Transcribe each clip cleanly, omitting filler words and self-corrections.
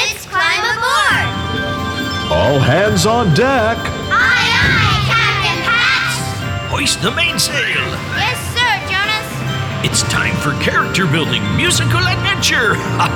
Kids, climb aboard! All hands on deck. Aye, aye, Captain Patch! Hoist the mainsail. Yes, sir, Jonas. It's time for character building musical adventure.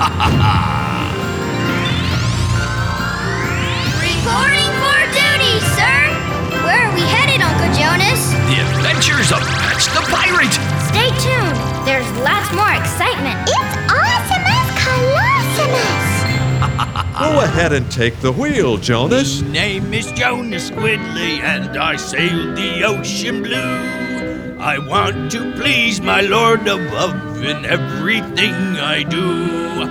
Reporting for duty, sir. Where are we headed, Uncle Jonas? The adventures of Patch the Pirate. Stay tuned. There's lots more excitement. It's Awesomus Colossumus. Go ahead and take the wheel, Jonas. My name is Jonas Squidley, and I sail the ocean blue. I want to please my Lord above in everything I do.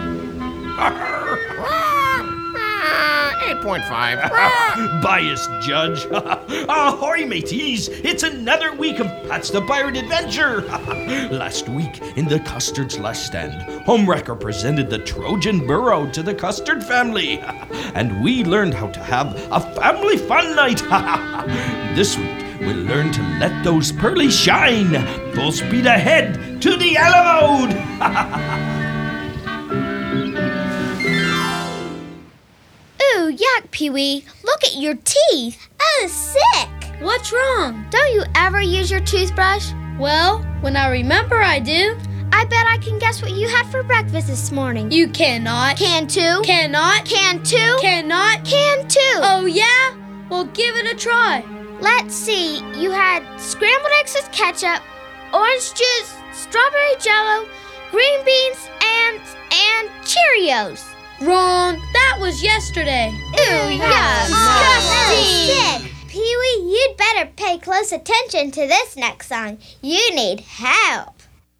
8.5. Biased judge. Ahoy, mateys! It's another week of Patch the Pirate Adventure. Last week, in the Custard Slash stand, Homewrecker presented the Trojan Burrow to the Custard family. And we learned how to have a family fun night. This week, we'll learn to let those pearlies shine. Full speed ahead to the Alamode. Ooh, yuck, Pee-wee. Look at your teeth. Oh, sick. What's wrong? Don't you ever use your toothbrush? Well, when I remember, I do. I bet I can guess what you had for breakfast this morning. You cannot. Can too. Cannot. Can too. Cannot. Can too. Oh, yeah? Well, give it a try. Let's see. You had scrambled eggs with ketchup, orange juice, strawberry jello, green beans, and Cheerios. Wrong. That was yesterday. Ooh, yuck. Disgusting. Pee-wee, you'd better pay close attention to this next song. You need help.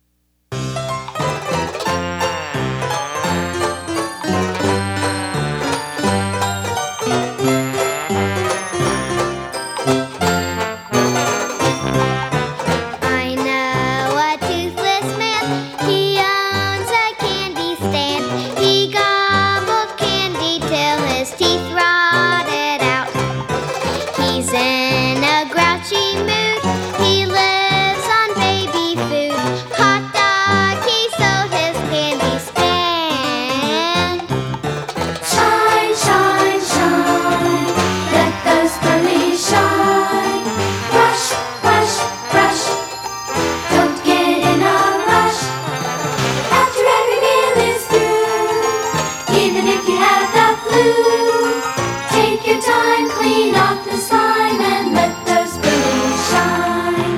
I know a toothless man. He owns a candy stand. He gobbles candy till his teeth rotted out. He's in a grouchy mood. He lives on baby food. Hot dog, he sold his candy stand. Shine, shine, shine, let those pearlies shine. Brush, brush, brush, don't get in a rush. After every meal is through, even if you have the flu, take your time, clean off the slime, and let those pearlies shine.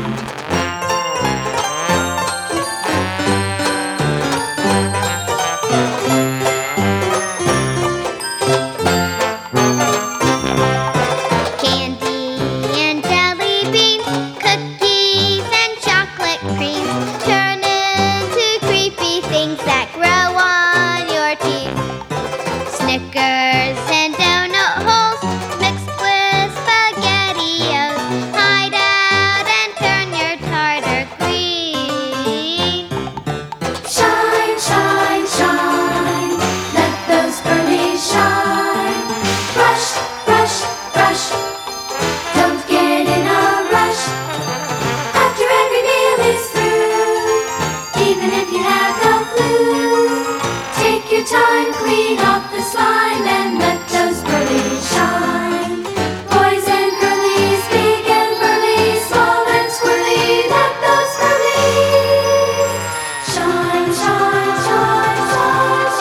Candy and jelly beans, cookies and chocolate creams turn into creepy things that grow on your teeth. Snickers and donut holes mixed with SpaghettiOs. Hide out and turn your tartar green. Shine, shine, shine, let those pearlies shine. Brush, brush, brush, don't get in a rush. After every meal is through, even if you have the flu, take your time, clean off the slime, and let those pearlies shine. Boys and girlies, big and burly, small and squirrely, let those pearlies shine, shine, shine, shine,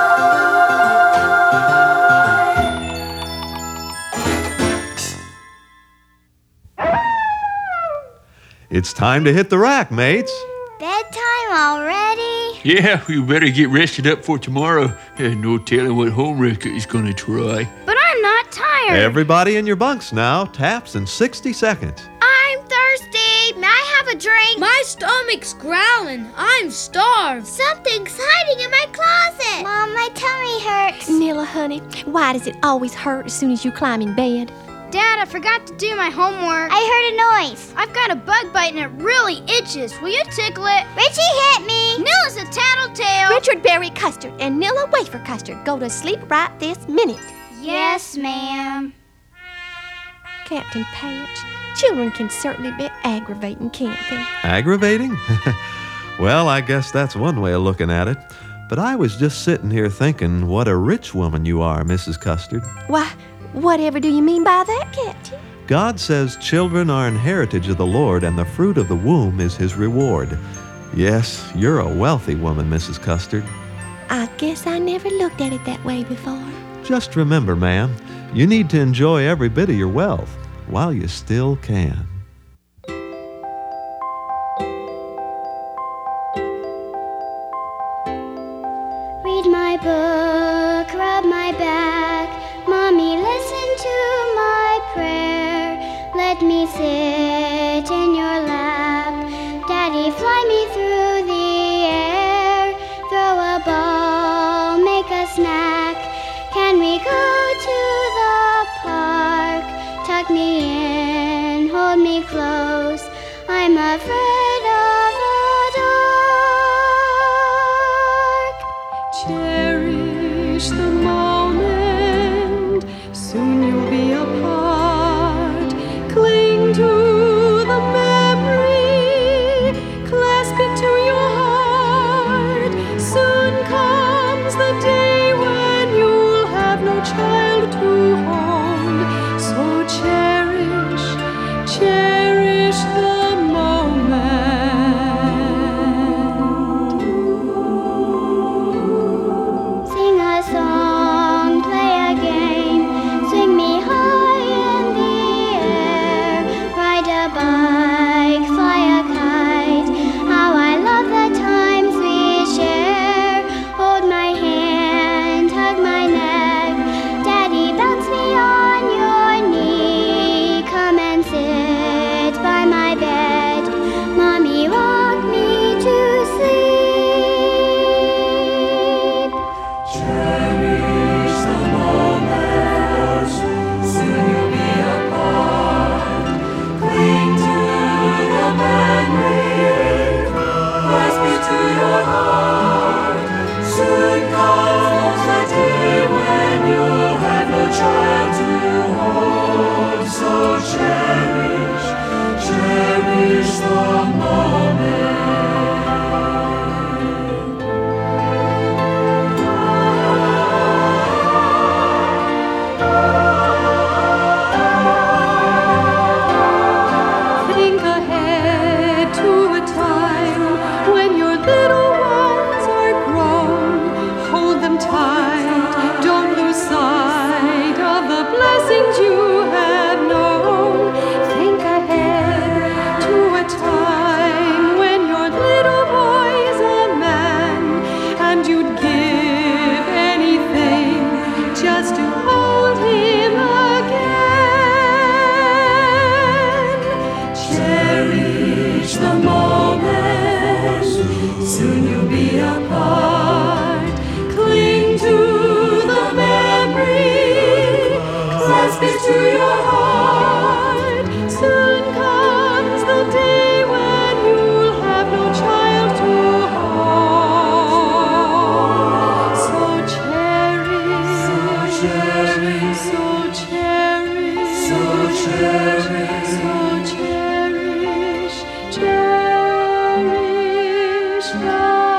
shine. It's time to hit the rack, mates. Bedtime already? Yeah, we better get rested up for tomorrow. No telling what Homewrecker is gonna try. But I'm not tired. Everybody in your bunks now. Taps in 60 seconds. I'm thirsty. May I have a drink? My stomach's growling. I'm starved. Something's hiding in my closet. Mom, my tummy hurts. Nilla, honey, why does it always hurt as soon as you climb in bed? Dad, I forgot to do my homework. I heard a noise. I've got a bug bite and it really itches. Will you tickle it? Richie hit me. Nilla's a tattletale. Richard Berry Custard and Nilla Wafer Custard, go to sleep right this minute. Yes, ma'am. Captain Patch, children can certainly be aggravating, can't they? Aggravating? Well, I guess that's one way of looking at it. But I was just sitting here thinking what a rich woman you are, Mrs. Custard. Why, whatever do you mean by that, Captain? God says children are an heritage of the Lord, and the fruit of the womb is his reward. Yes, you're a wealthy woman, Mrs. Custard. I guess I never looked at it that way before. Just remember, ma'am, you need to enjoy every bit of your wealth while you still can. Read my book, rub my back. Mommy, listen to my prayer. Let me sit in your lap. Daddy, fly me through the air. Throw a ball, make a snack. Can we go to the park? Tuck me in, hold me close. I'm afraid of the dark. Cherish the moment, soon you'll be apart. Cling to the memory, clasp it to your heart. Soon comes the day when you'll have no child to hold. So cherish the moment. Sing a song, play a game, swing me high in the air, ride a bike, fly a kite. How I love the times we share. Hold my hand, hug my neck. Daddy, bounce me on your knee. Come and sit by my bed. Mommy, rock me to sleep. Cherish the moment, soon you'll be apart. Cling to the memory, clasp it to your heart. Soon comes the day when you'll have no child to hold. So cherish the moment. Think ahead to a time when your little ones are grown. Hold them tight, don't lose sight of the blessings you have known. Think ahead to a time when your little boy's a man, and you'd give anything just to hold him again. Cherish the moment, soon you'll be apart. Cling to the memory, clasp it to your heart. Soon comes the day when you'll have no child to hold. So cherish, cherish the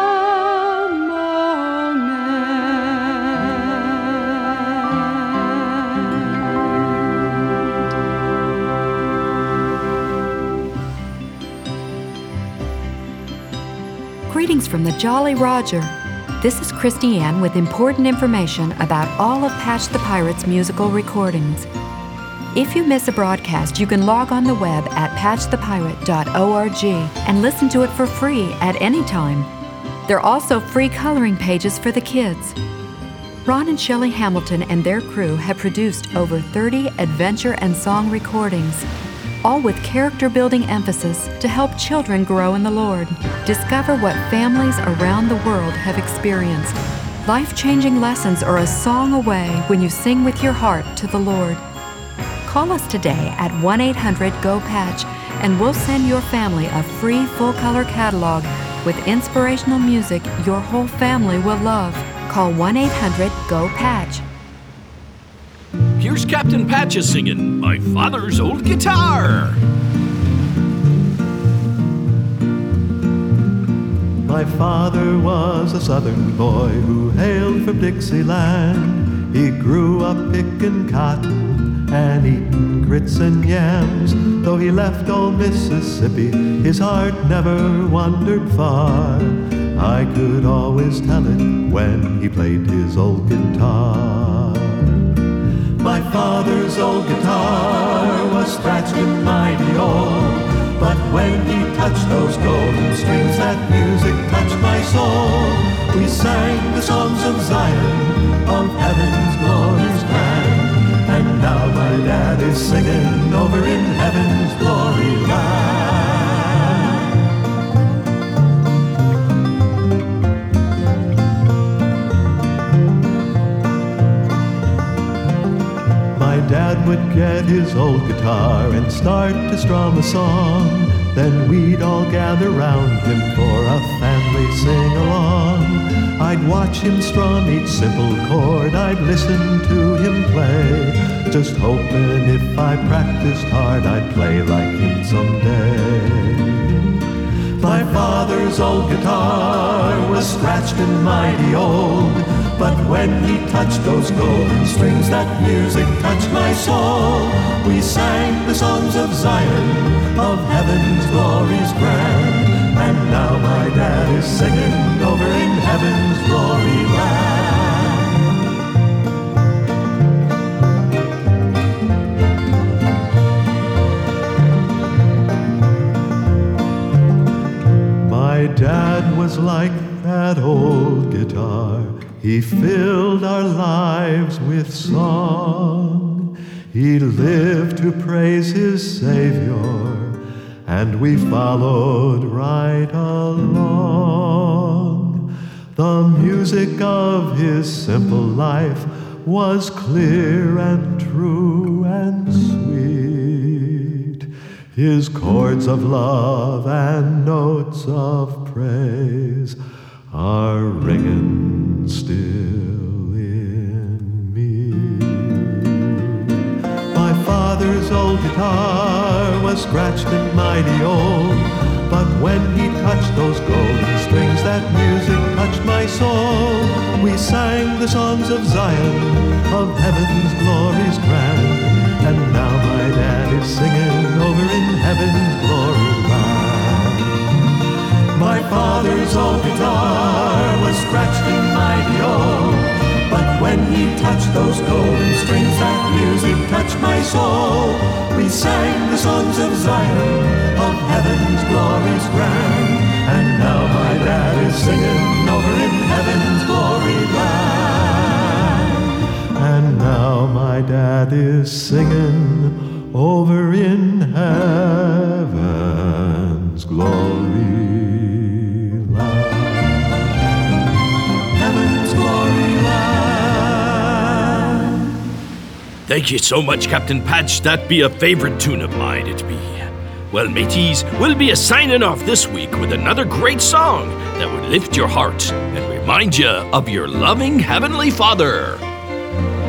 moment. Greetings from the Jolly Roger. This is Christy Ann with important information about all of Patch the Pirate's musical recordings. If you miss a broadcast, you can log on the web at patchthepirate.org and listen to it for free at any time. There are also free coloring pages for the kids. Ron and Shelley Hamilton and their crew have produced over 30 adventure and song recordings, all with character-building emphasis to help children grow in the Lord. Discover what families around the world have experienced. Life-changing lessons are a song away when you sing with your heart to the Lord. Call us today at 1-800-GO-PATCH and we'll send your family a free full-color catalog with inspirational music your whole family will love. Call 1-800-GO-PATCH. Here's Captain Patches singing My Father's Old Guitar. My father was a southern boy who hailed from Dixieland. He grew up picking cotton and eating grits and yams. Though he left old Mississippi, his heart never wandered far. I could always tell it when he played his old guitar. My father's old guitar was scratched and mighty old, but when he touched those golden strings, that music touched my soul. We sang the songs of Zion, of heaven's glories grand, and now my dad is singing over in heaven's glory land. My dad would get his old guitar and start to strum a song. Then we'd all gather round him for a family sing-along. I'd watch him strum each simple chord, I'd listen to him play, just hoping if I practiced hard I'd play like him someday. My father's old guitar was scratched and mighty old, but when he touched those golden strings, that music touched my soul. We sang the songs of Zion, of heaven's glories grand, and now my dad is singing over in heaven's glory land. My dad was like that old guitar. He filled our lives with song. He lived to praise his Savior, and we followed right along. The music of his simple life was clear and true and sweet. His chords of love and notes of praise are ringing still in me. My father's old guitar was scratched and mighty old, but when he touched those golden strings, that music touched my soul. We sang the songs of Zion, of heaven's glories grand, and now my dad is singing over in heaven's glory land. My father's old guitar was scratched and mighty old, but when he touched those golden strings, that music touched my soul. We sang the songs of Zion, of heaven's glories grand, and now my dad is singing over in heaven's glory land. And now my dad is singing over in heaven's glory. Thank you so much, Captain Patch. That be a favorite tune of mine, it be. Well, mateys, we'll be a-signing off this week with another great song that would lift your heart and remind you of your loving Heavenly Father.